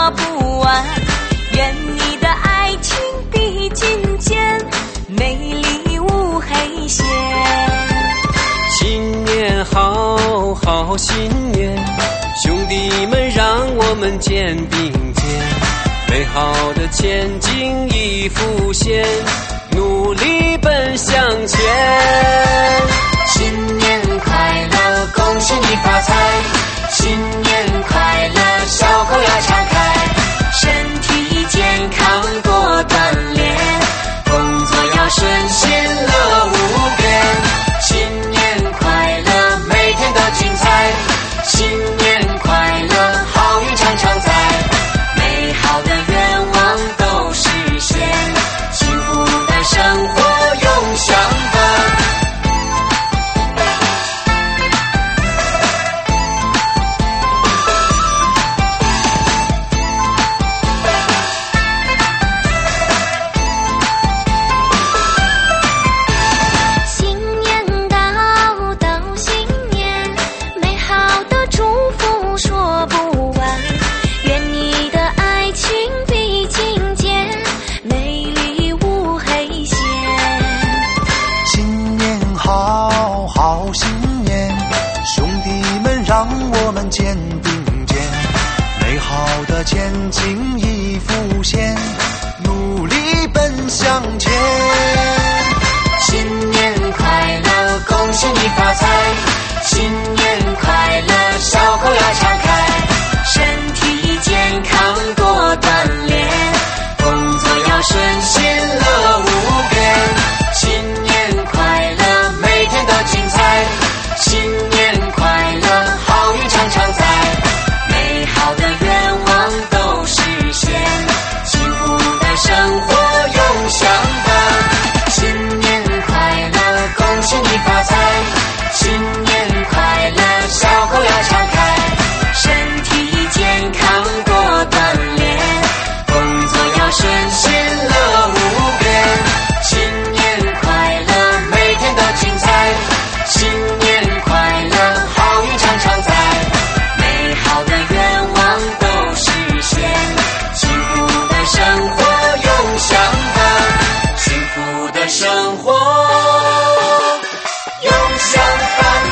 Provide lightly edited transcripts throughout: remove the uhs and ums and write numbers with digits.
说不完。愿你的爱情比金坚，美丽无黑线。 新年好，好新年，兄弟们让我们肩并肩，美好的前景已浮现，努力奔向前。 新年快乐，恭喜你发财！新年快乐，笑口要常开， 身体健康多锻炼， 工作要顺心乐无边。新年快乐，每天都精彩，新年快乐，好运常常在， 美好的愿望都实现， 幸福的生活永相伴。 让我们肩并肩，美好的前景已浮现，努力奔向前。 新年快乐，恭喜你发财！新年快乐，笑口要常开， 身体健康多锻炼， 工作要顺心乐无边。新年快乐，每天都精彩，新年快乐，好运常常在， 美好的愿望都实现， 幸福的生活永相伴。新年快乐，恭喜你发财！新年快乐，笑口要常开， 身体健康多锻炼， 工作要顺心乐无边。新年快乐，每天都精彩，新年快乐，好运常常在， 美好的愿望都实现， 幸福的生活永相伴，幸福的生活永相伴。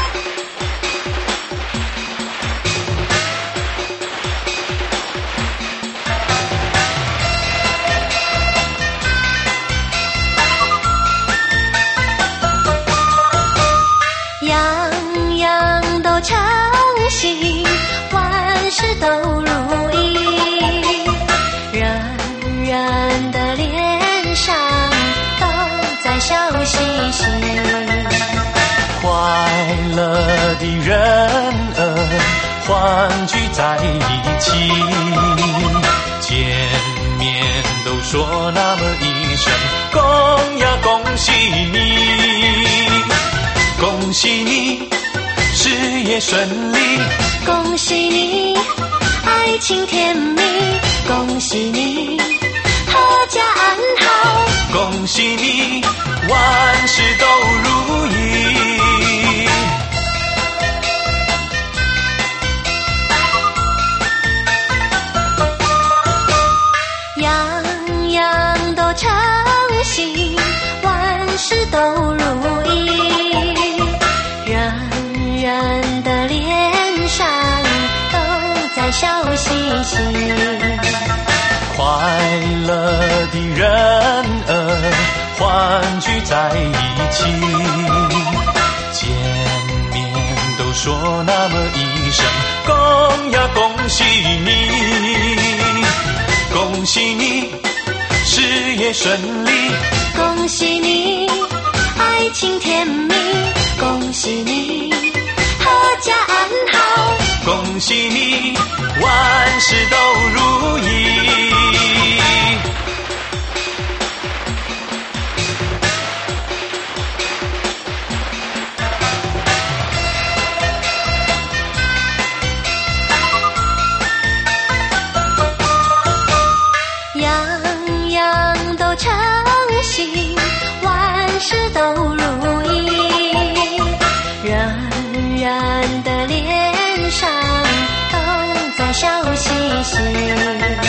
样样都称心，万事都如意，人人的脸上都在笑嘻嘻。 快乐的人儿欢聚在一起，见面都说那么一声恭呀恭喜你，恭喜你事业顺利， 恭喜你爱情甜蜜，恭喜你阖家安好， 恭喜你万事都如意。 样样都称心，万事都如意，人人的脸上都在笑嘻嘻。 快乐的人儿欢聚在一起，见面都说那么一声恭呀恭喜你，恭喜你事业顺利， 恭喜你爱情甜蜜，恭喜你阖家安好， 恭喜你万事都如意。 样样都称心，万事都如意，人人的脸上都在笑嘻嘻。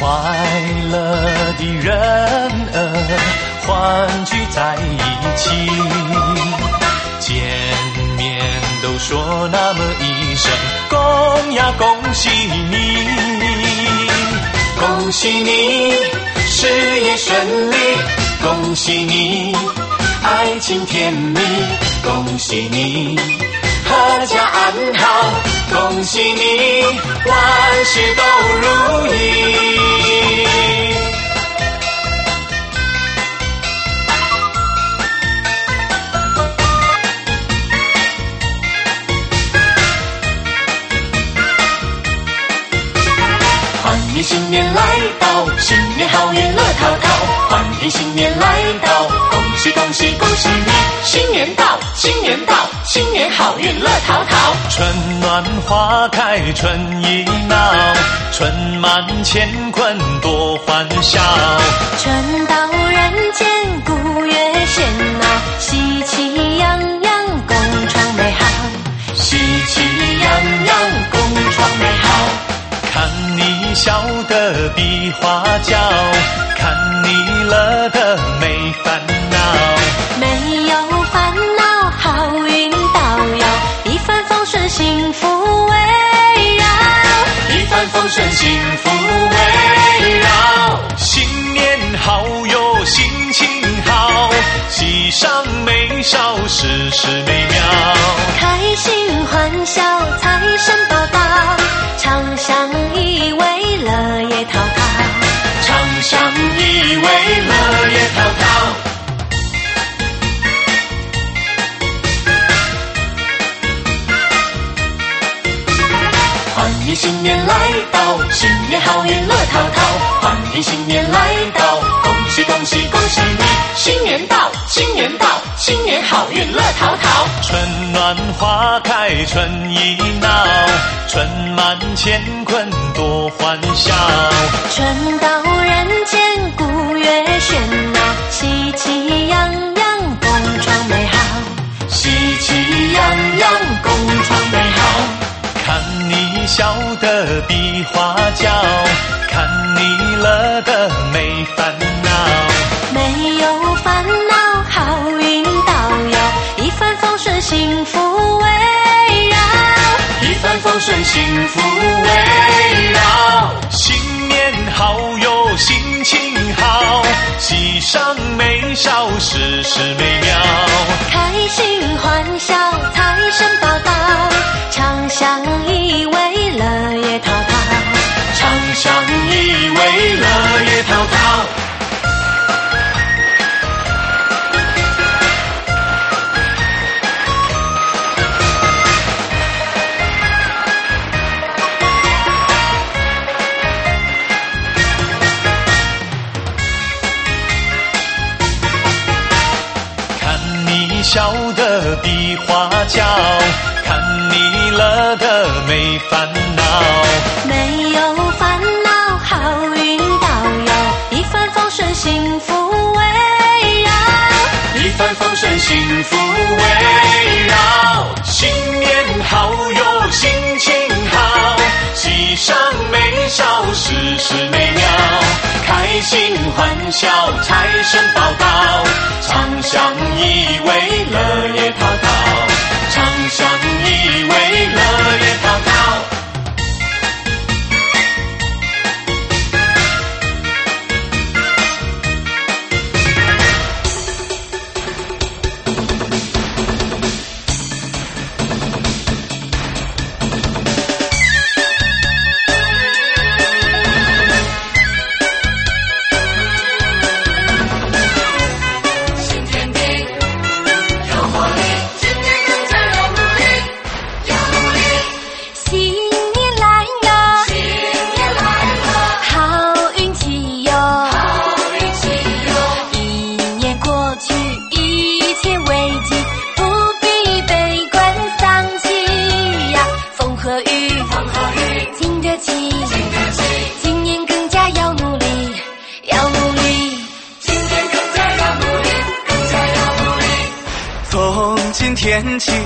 快乐的人儿欢聚在一起，见面都说那么一声恭呀恭喜你，恭喜你事业顺利，恭喜你爱情甜蜜，恭喜你阖家安好，恭喜你万事都如意。欢迎新年来到，新年好运乐淘淘，欢迎新年来到，恭喜恭喜恭喜你，新年到，新年到，新年好运乐淘淘。春暖花开春意闹，春满乾坤多欢笑， 春到人间古月喧闹，喜气洋洋共创美好， 喜气洋洋共创美好。看你笑得比花娇，看你乐得没烦恼， 没有烦恼，好运到遥，一帆风顺幸福围绕， 一帆风顺幸福围绕。新年好哟心情好，喜上眉梢事事美妙， 开心欢笑财神报道，长相依偎乐业滔滔， 长相依偎乐业滔滔。欢迎新年来到，新年好运乐淘淘，欢迎新年来到，恭喜恭喜恭喜你，新年到，新年到，新年好运乐淘淘。春暖花开春意闹，春满乾坤多欢笑， 春到人间古月喧闹，喜气洋洋共创美好， 喜气洋洋共创美好。看你笑得比花娇，看你乐得没烦恼， 没有烦恼，好运到遥，一帆风顺幸福围绕， 一帆风顺幸福围绕。新年好哟心情好，喜上眉梢事事美妙， 开心欢笑财神报道，长相依偎乐业滔滔， 长相依偎乐业滔滔。笑得比花娇，看你乐得没烦恼， 没有烦恼，好运到遥，一帆风顺幸福围绕， 一帆风顺幸福围绕。新年好哟心情好，喜上眉梢事事美妙，开心欢笑财神报道，长相依偎乐业滔滔，长相依偎乐业滔滔。天起，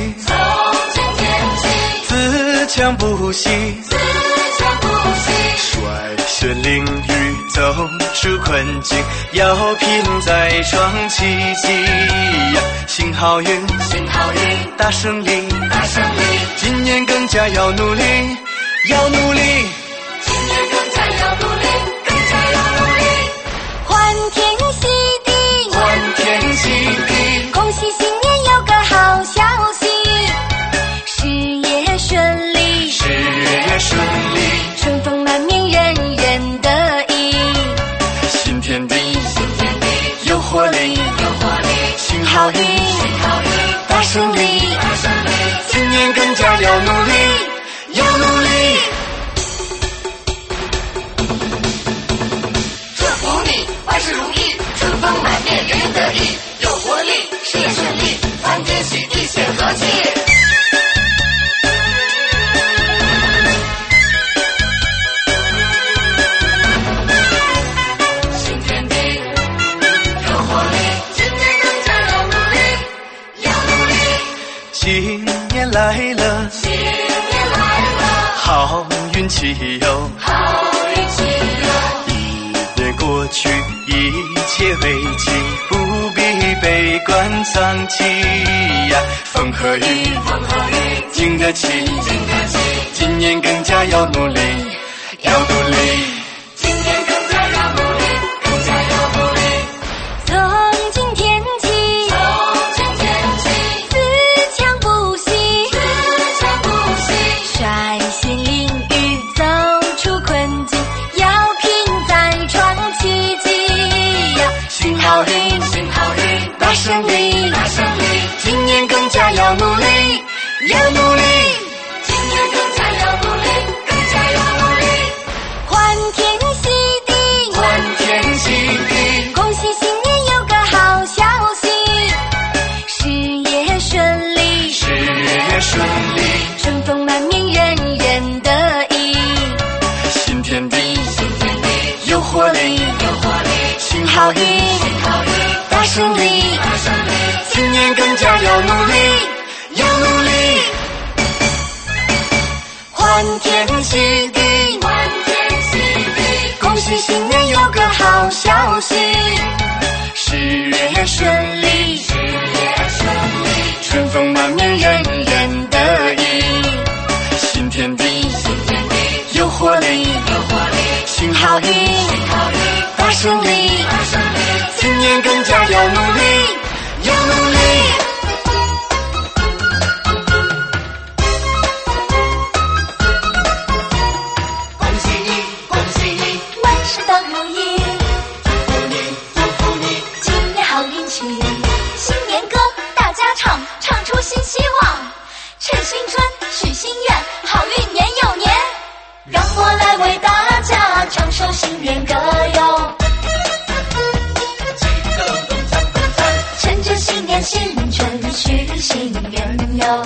自强不息，率先淋雨， 走出困境，要拼再创奇迹呀！新好运， 新好运， 大胜利， 大胜利， 今年更加要努力，要努力， 今年更加要努力，更加要努力， 欢天喜地， 欢天喜地， 恭喜新年有个好消息，事业顺利， 事业顺利， 春风满面，人人得意， 新天地， 新天地， 有活力， 有活力， 新好运， 新好运， 大胜利， 大胜利， 今年更加要努力，要努力。 祝福你万事如意，春风满面，人人得意，有活力，事业顺利，欢天喜地显和气。新天地，有活力，今年更加要努力，要努力， 新年来了， 新年来了， 好运气哟， 好运气哟， 一年过去，一切为期，不必悲观丧气呀。风和雨， 风和雨， 经得起， 经得起， 今年更加要努力，要努力。 今年更加要努力，更加要努力， 走进天气， 走进天气， 自强不息， 自强不息， 率先淋雨，走出困境，要拼再创奇迹呀！ 新好运， 新好运， 大胜利， 大胜利， 今年更加要努力，要努力。 今年更加要努力，更加要努力， 欢天喜地， 欢天喜地， 恭喜新年有个好消息，事业顺利， 事业顺利， 春风满面，人人得意， 新天地， 新天地， 有活力， 有活力， 新好运， 新好运， 大胜利， 大胜利， 今年更加要努力，要努力。欢天喜地， 欢天喜地， 恭喜新年有个好消息，事业顺利， 事业顺利， 春风满面，人人得意，新天地， 新天地， 有活力， 有活力， 新好运， 新好运， 大胜利， 大胜利， 今年更加要努力，要努力。 恭喜你，恭喜你， 万事都如意， 祝福你，祝福你， 今年好运气，新年歌大家唱，唱出新希望，趁新春许新愿，好运年又年，让我来为大家唱首新年歌哟。趁着新年新春许新愿哟，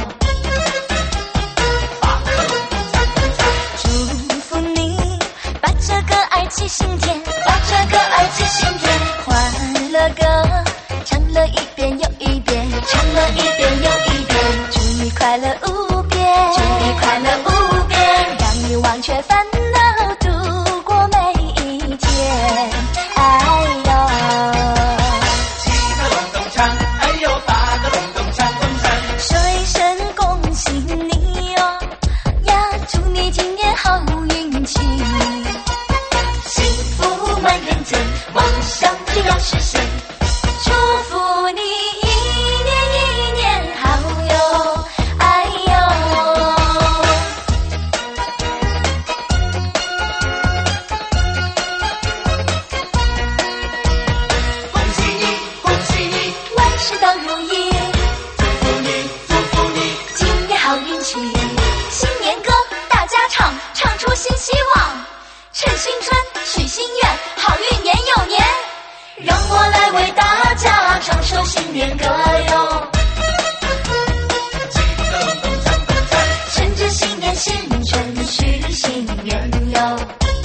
祝福你把这个爱记心田，把这个爱记心田，欢乐歌唱了一遍又一遍，唱了一遍又一遍，祝你快乐无边，祝你快乐无边，让你忘却烦恼，度过每一天。哎呦， 七个隆咚锵，哎呦八个隆咚锵咚锵， 说一声恭喜你哦呀，祝你今年好运气， 幸福满人间，梦想就要实现， 祝福你一年一年好哟，哎呦。 恭喜你，恭喜你， 万事都如意， 祝福你，祝福你， 今年好运气，新年歌大家唱，唱出新希望，趁新春许新愿，好运年又年，让我来为大家唱首新年歌哟。 七个隆咚锵咚锵， 趁着新年新春许新愿哟，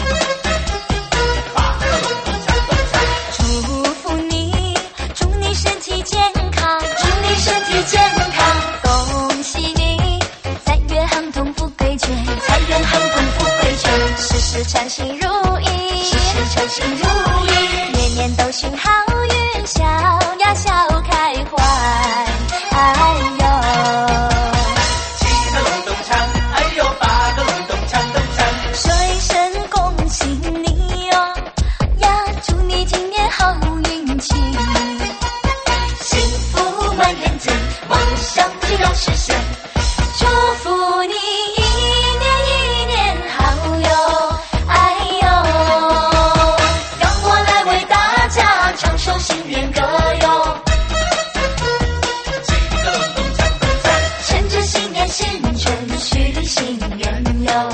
八个隆咚锵咚锵， 祝福你，祝你身体健康，祝你身体健康，恭喜你，财源亨通富贵全，财源亨通富贵全，事事称心如意，事事称顺心如意，年年都寻好运，笑呀笑开怀。哎呦， 七个隆咚锵，哎呦八个隆咚锵咚锵， 水神恭喜你哟呀，祝你今年好运气，幸福满人间，梦想就要实现，祝福你一年一年好哟。哎呦，让我来为大家唱首新年歌哟。 七个隆咚锵咚锵， 趁着新年新春许你心愿哟。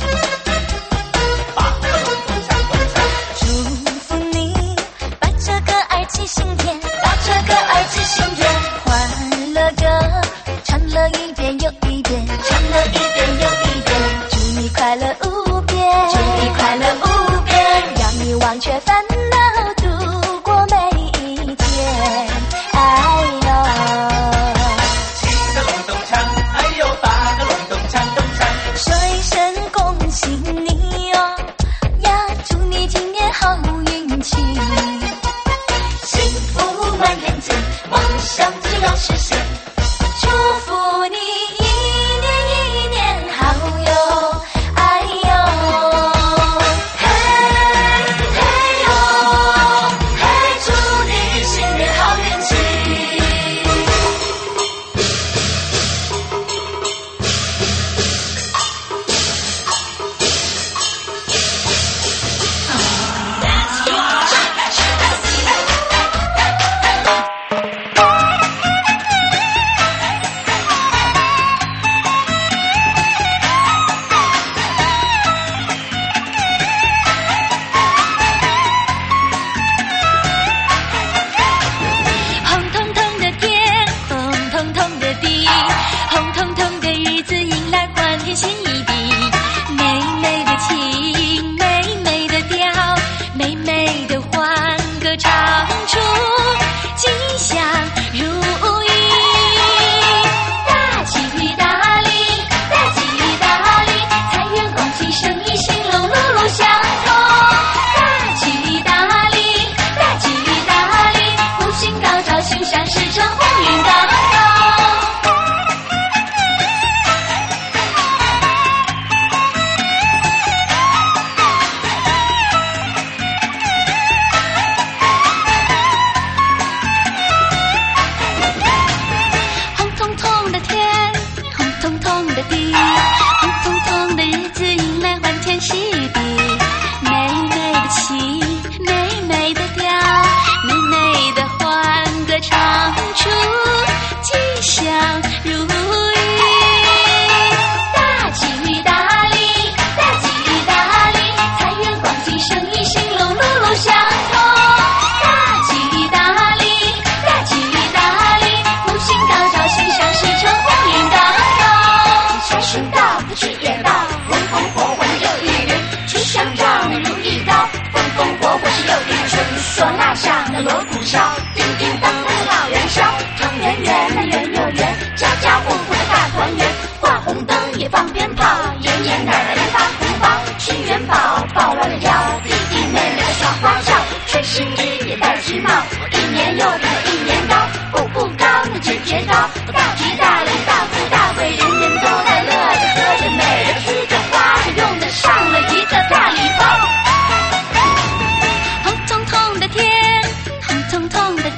八个隆咚锵咚锵， 祝福你把这个儿妻心田，把这个儿妻心田，欢乐歌唱了一遍又一遍，唱了一遍又一遍，祝你快乐无边，祝你快乐无边，让你忘却烦恼，度过每一天。哎呦， 七个隆咚锵，哎呦八个隆咚锵咚锵， 水神恭喜你哟呀，祝你今年好运气，幸福满人间，梦想就要实现，祝福你一年一年好哟。哎呦，嘿嘿呦，嘿，祝你新年好运气。红彤彤的天，红彤彤的地，红彤彤的日子迎来欢天喜地，美美的情，美美的调，美美的欢歌唱出吉祥如意。大吉大利，大吉大利，财源广进，生意兴隆，路路相通。大吉大利，大吉大利，福星高照，心想事成，鸿运当头。红彤彤的天，红彤彤的地，红彤彤的日子迎来欢天喜地，美美的情，美美的调，美美的欢歌唱出吉祥如意。大吉大利，大吉大利，财源广进，生意兴隆，路路相通。大吉大利，大吉大利，福星高照，心想事成，鸿运当头。财神到，福气也到，风风火火的又一年，吉祥照，如意高，风风火火是又一春。唢呐响的锣鼓敲，叮叮当当的老元宵，汤圆圆的圆又圆，家家户户的大团圆，挂红灯也放鞭炮，爷爷奶奶的发红包，吃元宝抱弯了腰，弟弟妹妹的耍花轿，吹新衣也戴金帽，一年又比一年高，步步高的节节高，大吉大利，大富大贵，人人都在乐着喝着美着吃着花着用着，上了一个大礼包。红彤彤的天，红彤彤的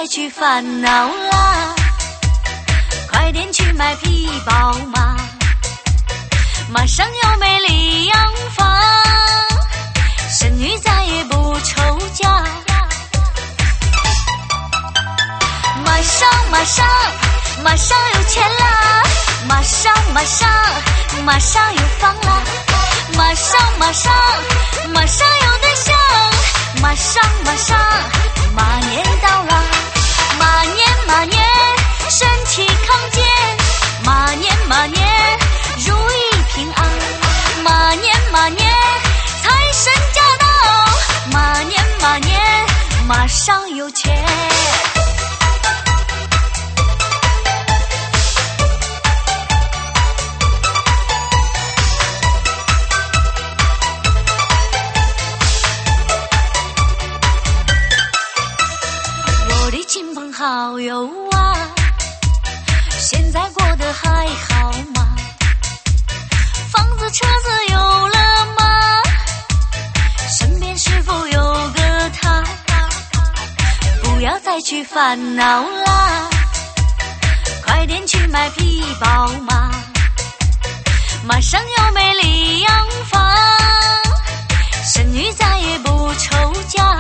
再去烦恼啦，快点去买皮包嘛，马上有美丽洋房，生女再也不愁嫁。马上马上马上有钱啦，马上马上马上有房啦，马上马上马上有对象，马上马上马年到了，马年马年身体康健，马年马年如意平安，马年马年财神驾到，马年马年马上有钱。亲朋好友啊，现在过得还好吗？房子车子有了吗？身边是否有个他？不要再去烦恼啦，快点去买皮包嘛，马上有美丽洋房，生女再也不愁嫁。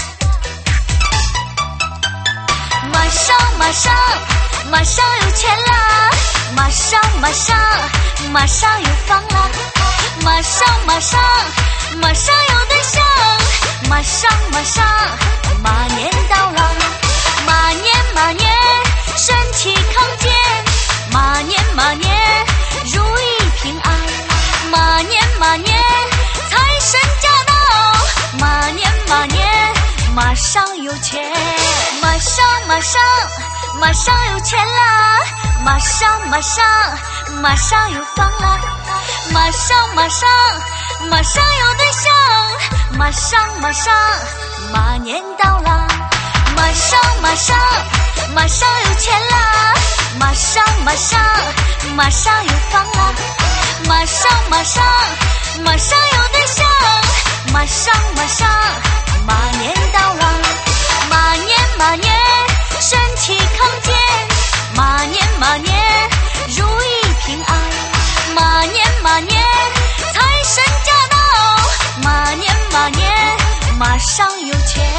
马上马上马上有钱啦，马上马上马上有房啦，马上马上马上有对象，马上马上马年到了，马年马年身体康健，马年马年如意平安，马年马年财神驾到，马年马年马上有钱。马上马上马上有钱啦，马上马上马上有房啦，马上马上马上有对象，马上马上马年到了，马上马上马上有钱啦，马上马上马上有房啦，马上马上马上有对象，马上马上马年到了，马年马年身体康健，马年马年如意平安，马年马年财神驾到，马年马年马上有钱。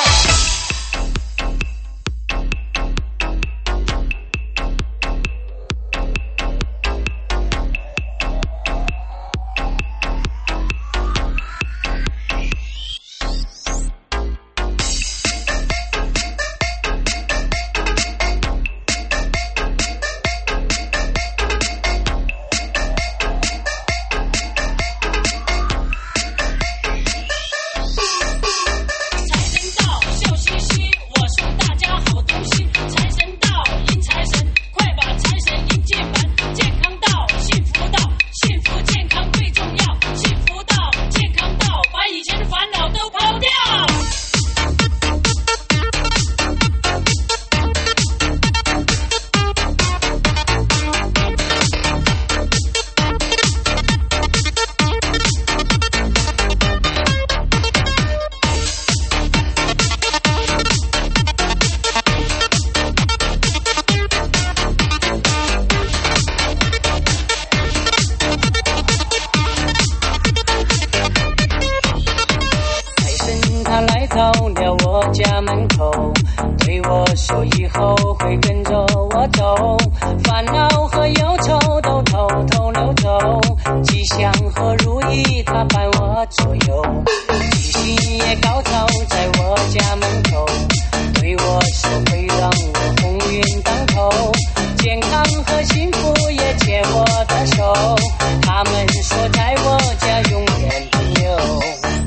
到了我家门口，对我说以后会跟着我走，烦恼和忧愁都偷偷溜走，吉祥和如意它伴我左右，吉星也高照在我家门口，对我说会让我鸿运当头，健康和幸福也牵我的手，他们说在我家永远朋友。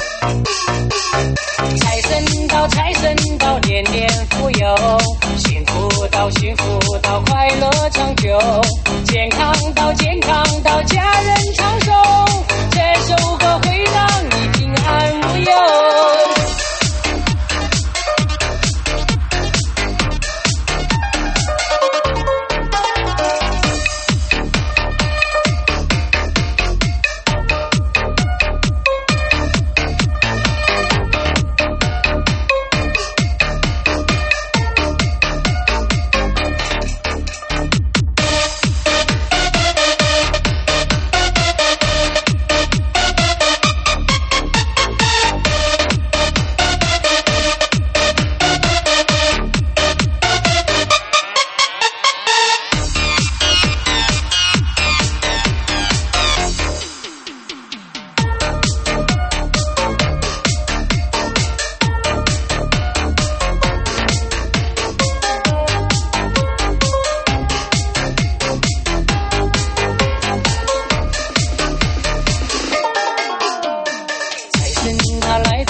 财神到财神到年年富有，幸福到幸福到快乐长久，健康到健康到家人长寿，这首歌会让你平安无忧。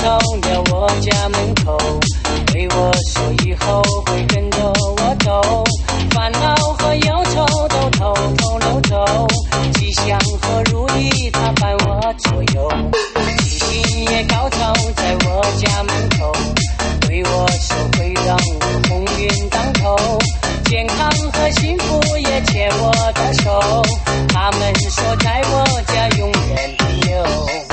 到了我家门口，对我说以后会跟着我走，烦恼和忧愁都偷偷溜走，吉祥和如意它伴我左右，七星也高照在我家门口，对我说会让我鸿运当头，健康和幸福也牵我的手，他们说在我家永远的有。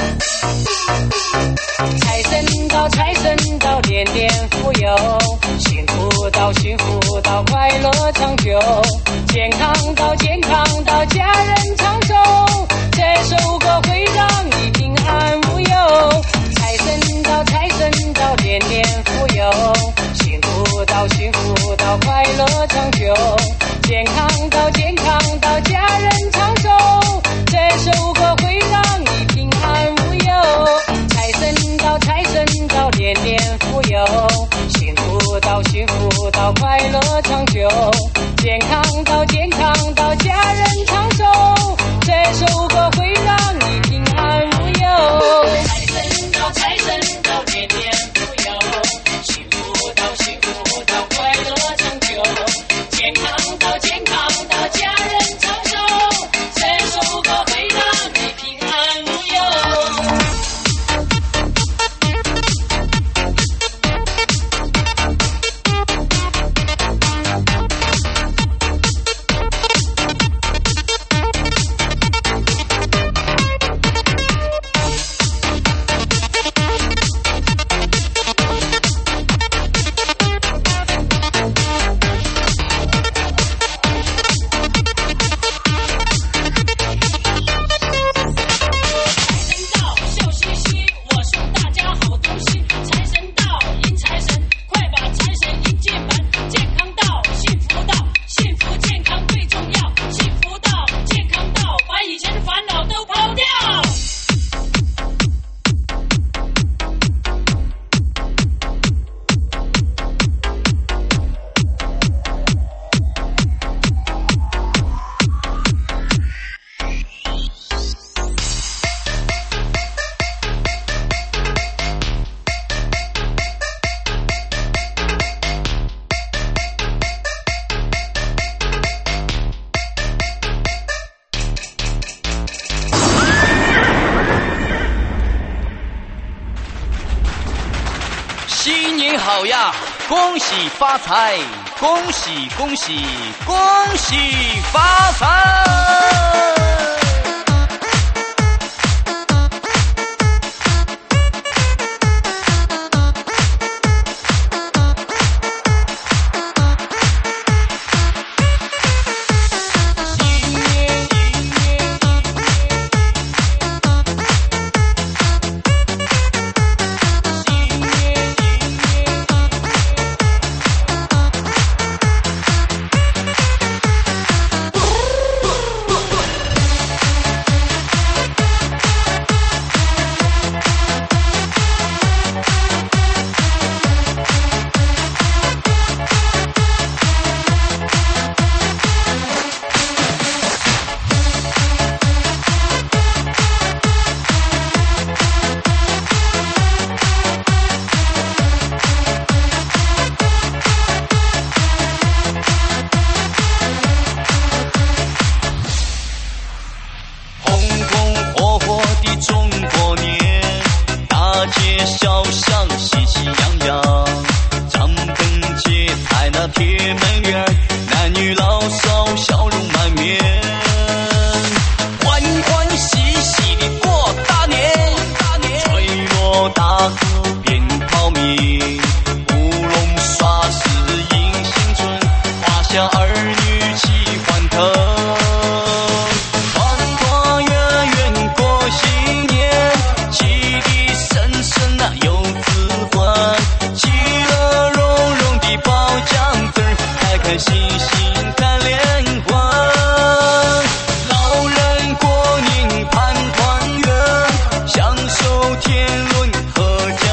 财神到财神到年年富有，幸福到幸福到快乐长久，健康到健康到家人长寿，这首歌会让你平安无忧。财神到财神到年年富有，幸福到幸福到快乐长久，健康到健康到家人长寿，这首歌会让你平安无忧。财神到财神到年年富有，幸福到幸福到快乐长久，健康到健康到家人长寿，这首歌会让你平安无忧。财神到财神到年年富有，幸福到幸福到快乐长久，健康到健康到家人长寿，这首歌会让你平安无忧。 新年好呀，恭喜发财，恭喜恭喜恭喜发财。天伦和家。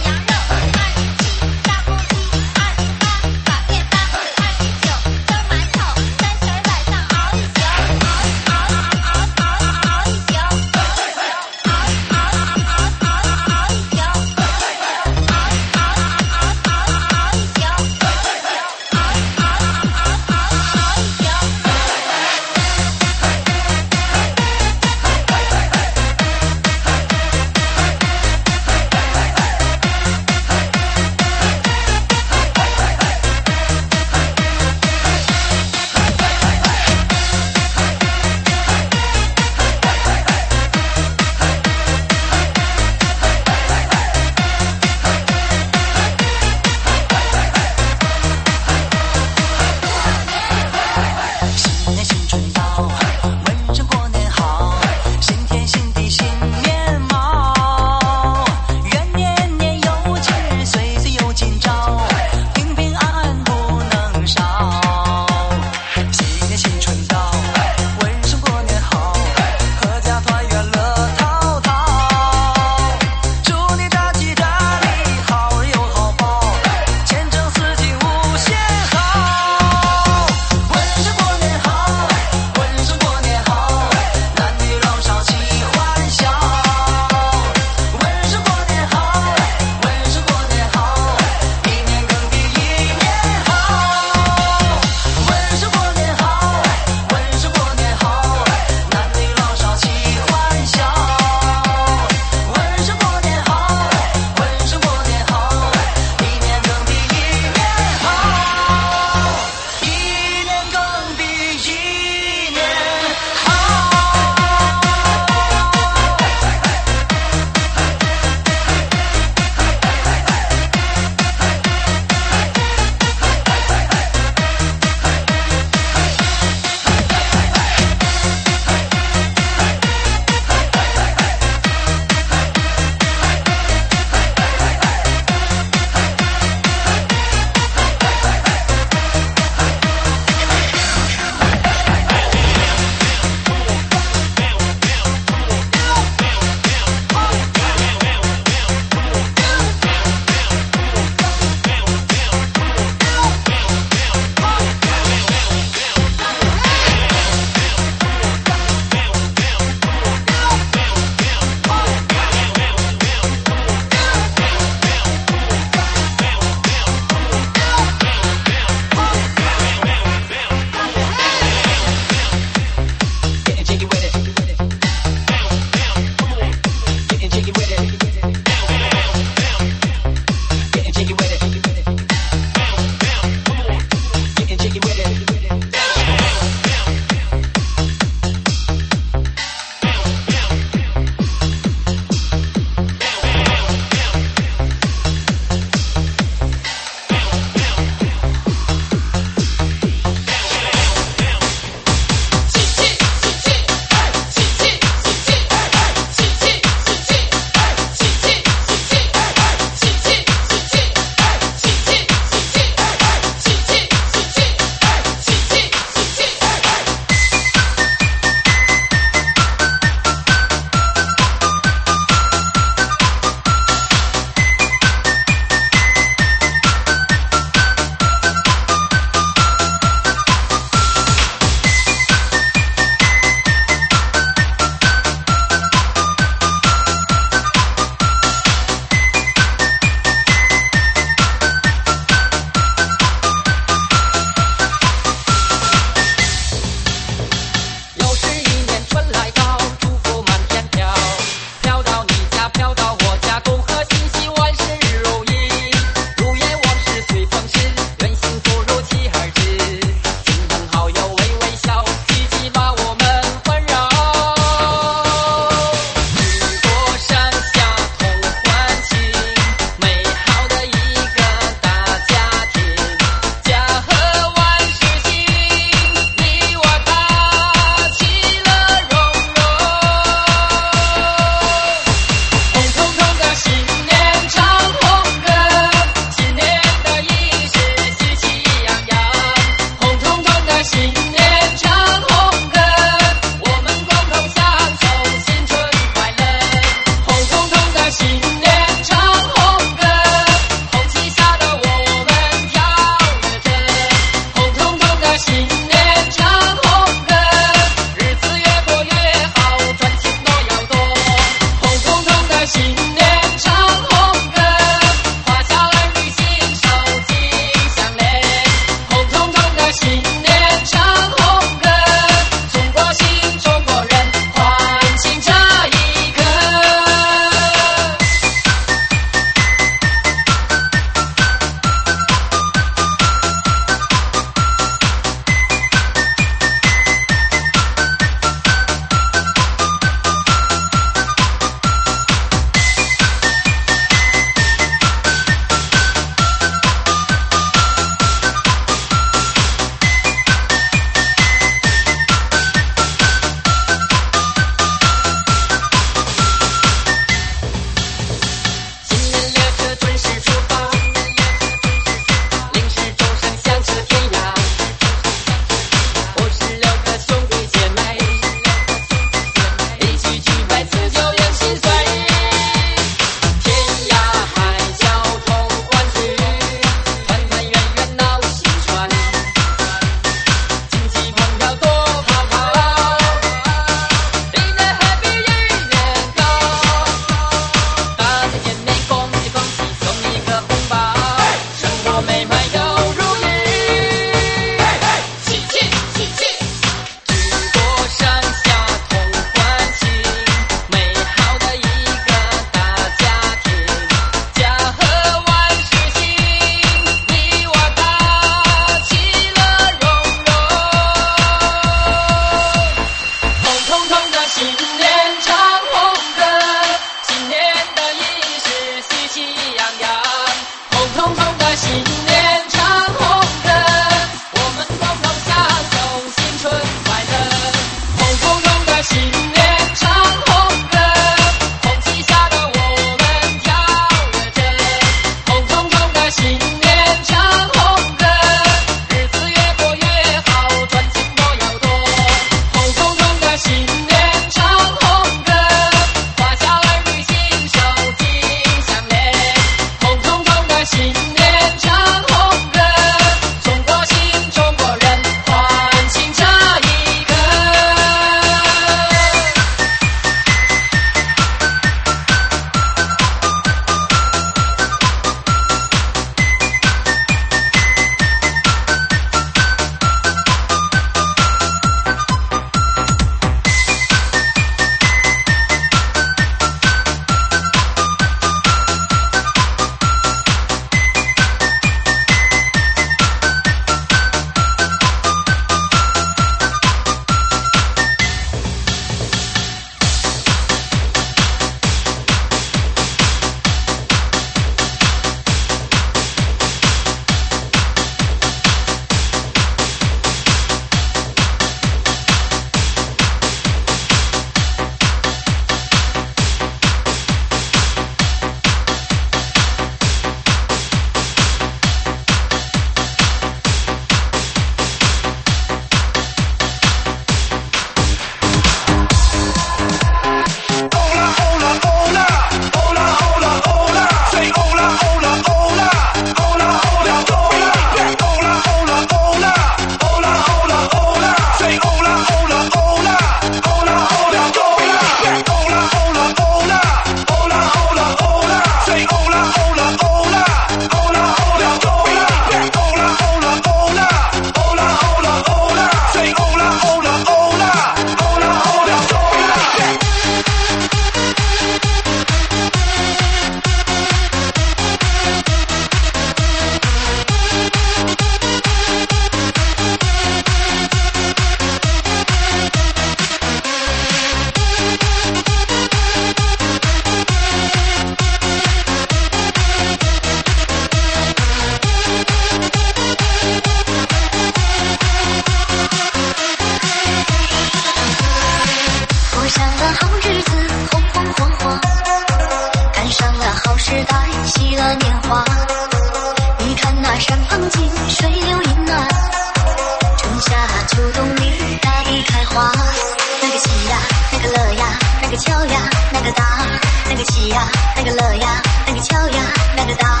喜呀，那个乐呀，那个敲呀，那个打。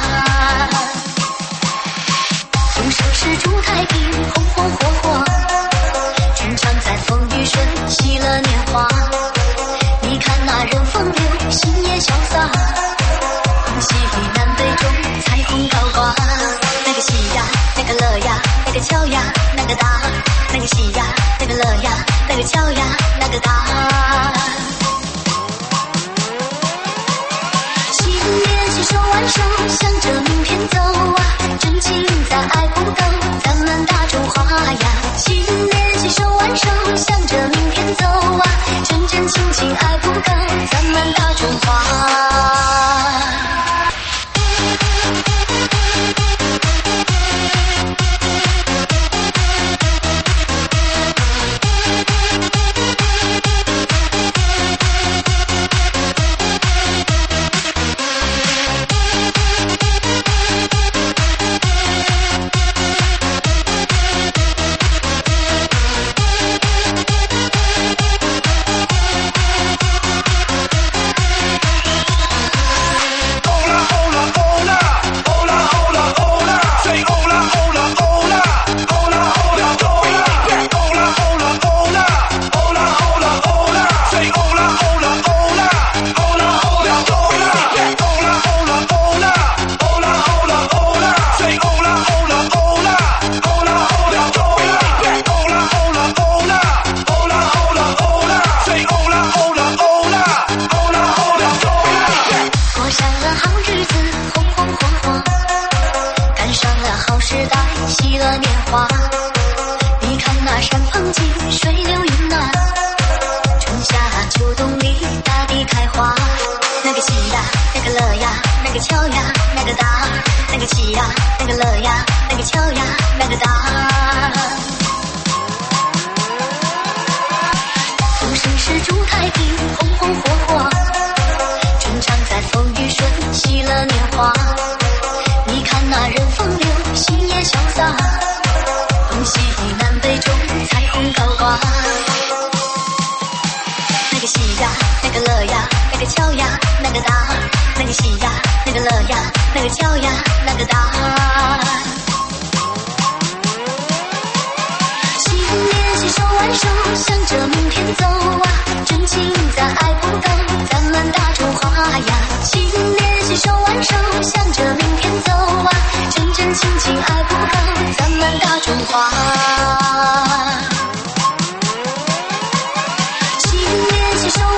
风声是祝太平，红红火火，春常在风雨顺，喜乐年华。你看那人风流，心也潇洒，东西南北中，彩虹高挂。那个喜呀，那个乐呀，那个敲呀，那个打。那个喜呀，那个乐呀，那个敲呀，那个打。新年携手挽手，向着明天走啊！真情在爱不够，咱们大中华呀！新年携手挽手，向着明天走啊！真真情情爱不够，咱们大中华。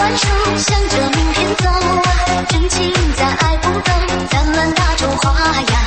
向着明天走啊，真情在爱不够，咱们大中华呀！